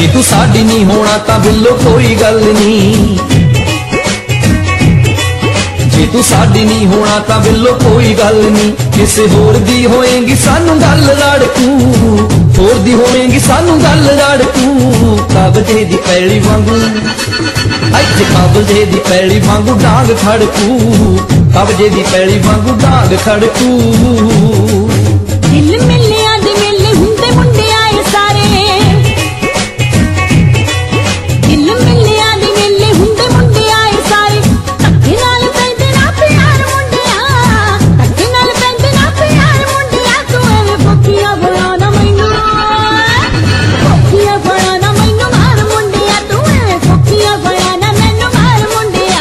जे तू साडी नहीं होना तां बिल्लो कोई गल नहीं, जे तू साडी नहीं होना तां बिल्लो कोई गल नहीं। किसे होर दी होएगी सानू गल लड़कू, होर दी होएगी सानू गल लड़कू। काबजे दी पैली वांगू इत्थे काबजे दी पैली वांगू डांग खड़कू, काबजे दी पैली वांगू डांग खड़कू। दिल मिलिया दे मेले हुंदे मुंडे आए सारे, दिल मिलिया दे मेले हुंदे मुंडे आए सारे। धक्के नाल पैंदे ना प्यार मुंडिया, धक्के नाल पैंदे ना प्यार मुंडिया। तू एवें फुकिया बनाना मैनू, फुकिया बनाना मैनू मार मुंडिया। तू एवें फुकिया बनाना मैनू मार मुंडिया।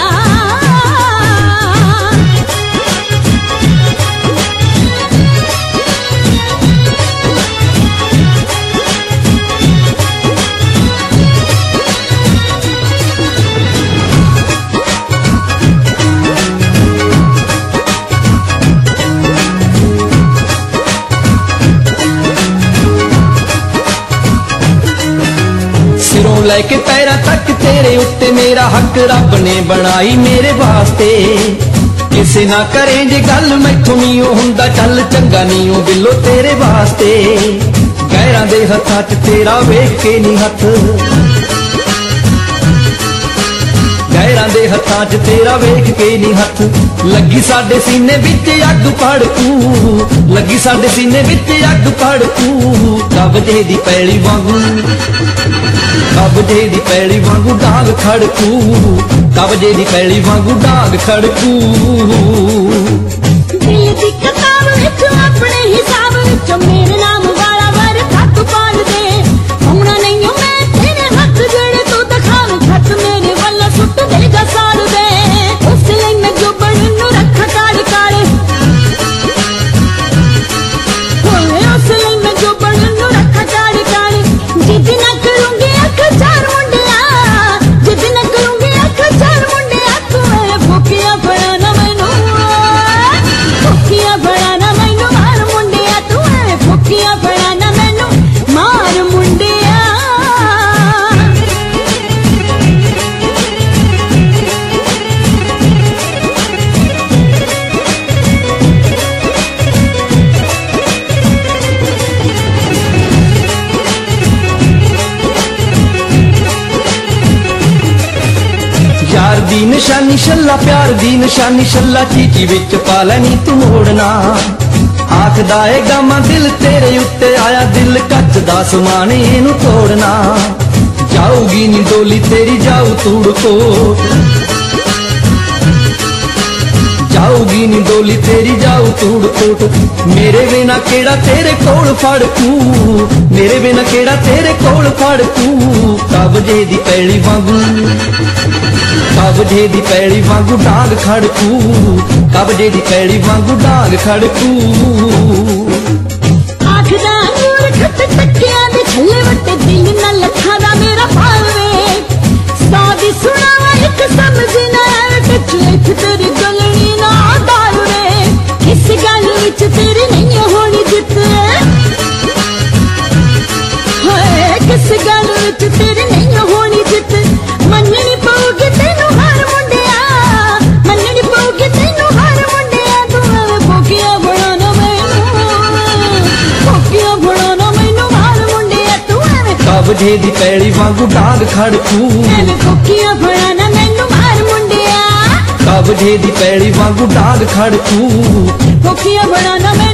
सिरों लैके पैरां तक तेरे उत्ते मेरा हक रब ने बनाई मेरे वास्ते। किसे ना करे जे गल मैथों नहीं हुंदा चल चंगा नहीं ओ बिल्लो तेरे वास्ते। गैरां दे हत्थां च तेरा वेख के नहीं हथ, गैरां दे हत्थां च तेरा वेख के नहीं हथ। लगी साडे सीने विच अग भड़कू, लगी साडे सीने विच अग भड़कू। काबजे दी पैली वांगू, काबजे दी पैली वांगू डांग खड़कू, काबजे दी पैली वांगू डांग खड़कू। दिल दी किताब विच अपने हिसाब विच मेरे नाम वाला वर खत पाल दे। होना नहीं मैं तेरे हक जेड़े तू दिखावे, खत मेरे वाला सुट दिल दा साड़ दे। उस लिए मैं जो बनू रख काले काले, उस लिए मैं जो बनू रख काले काले। जिद ना करूंगी अख चार मुंडिया, जिद ना करूंगी अख चार मुंडिया। तू फुकिया बनाना मैनू, फुकिया बनाना मैनू मार मुंडिया। तू फुकिया बनाना मैनू मार मुंडिया। यार दी निशानी शल्ला, प्यार दी निशानी शल्ला। चीची विच पा लैनी तू मोड़ना, आखदा ए गामा दिल तेरे उत्ते आया। दिल कच दा समान इनू तोड़ना। जाऊगी नी डोली तेरी जाऊ तूड़ कोट, जाऊगी नी डोली तेरी जाऊ तूड़ कोट। मेरे बिना केड़ा तेरे कोल फड़कू, मेरे बिना केड़ा तेरे कोल फड़कू। काबजे दी पैली वांगू, काबजे दी पैली वांगू डांग खड़कू, काबजे दी पैली वांगू डांग खड़कू। आखदा नूर खत तकिया दे छल्ले वट्टे दिल ना लखा दा मेरा पालवे। सादी सुनावा एक समझ ना आवे टच इथ तेरी गलनी ना डाल रे। किस गल विच तेरी नहीं होनी जित, हाय किस गल विच तेरी नहीं होनी जित। मननी पऊगी तेनू हार मुंडिया, मननी पऊगी तेनू हार मुंडिया। तू फुकिया बनाना मैनू, फुकिया बनाना मैनू मार मुंडिया। तू काबजे दी पैली वांगू डांग खड़कू, फुकिया बनाना मैनू मार मुंडिया। काबजे दी पैली वांगू डांग खड़कू, फुकिया बनाना मैनू